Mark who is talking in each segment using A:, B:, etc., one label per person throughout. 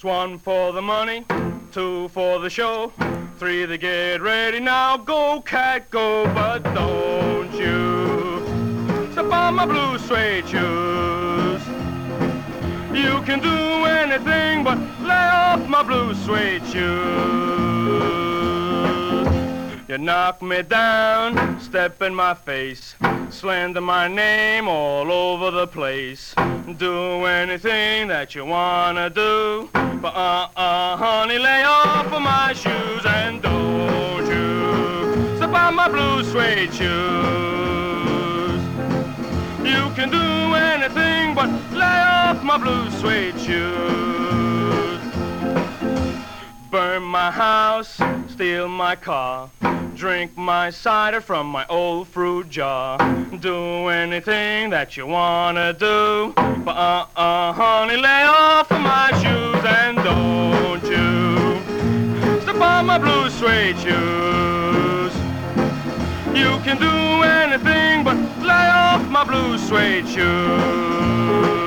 A: 1 for the money, 2 for the show, 3 to get ready. Now go, cat, go, but don't you step on my blue suede shoes. You can do anything but lay off my blue suede shoes. You knock me down, step in my face, slander my name all over the place. Do anything that you wanna do, but honey, lay off of my shoes and don't you step on my blue suede shoes. You can do anything but lay off my blue suede shoes. Burn my house, steal my car, drink my cider from my old fruit jar. Do anything that you wanna do, but honey, lay off of my shoes and don't you step on my blue suede shoes. You can do anything but lay off my blue suede shoes.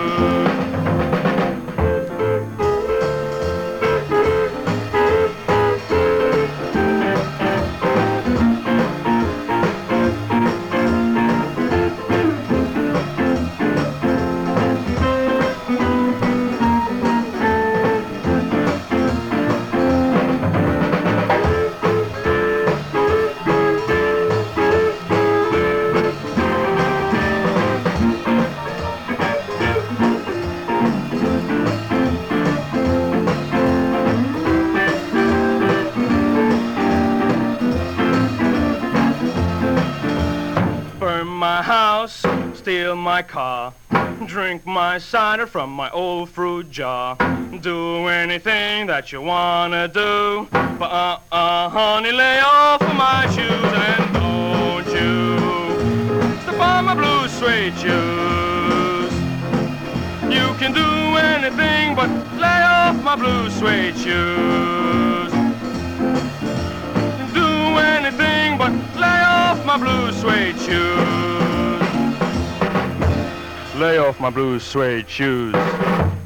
A: My house, steal my car, drink my cider from my old fruit jar. Do anything that you wanna do, but honey, lay off of my shoes and don't you step on my blue suede shoes. You can do anything but lay off my blue suede shoes. Do anything but lay off my blue suede shoes. Lay off my blue suede shoes.